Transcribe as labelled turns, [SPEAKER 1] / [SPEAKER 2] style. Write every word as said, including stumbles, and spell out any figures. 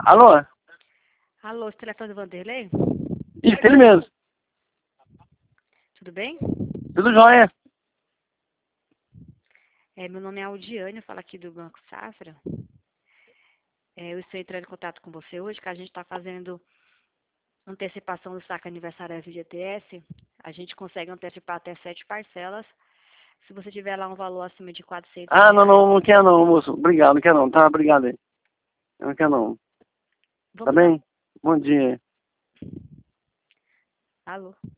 [SPEAKER 1] Alô?
[SPEAKER 2] Alô, esse telefone do Vanderlei?
[SPEAKER 1] Isso, ele mesmo.
[SPEAKER 2] Tudo bem?
[SPEAKER 1] Tudo jóia?
[SPEAKER 2] É, meu nome é Aldiane, eu falo aqui do Banco Safra. É, eu estou entrando em contato com você hoje, que a gente está fazendo antecipação do saque aniversário F G T S. A gente consegue antecipar até sete parcelas. Se você tiver lá um valor acima de quatrocentos
[SPEAKER 1] Ah, não,
[SPEAKER 2] reais.
[SPEAKER 1] não, não quer não, moço. Obrigado, não quer não. Tá, obrigado aí. Não quer não. Tá
[SPEAKER 2] Vamos lá.
[SPEAKER 1] bem? Bom dia.
[SPEAKER 2] Alô?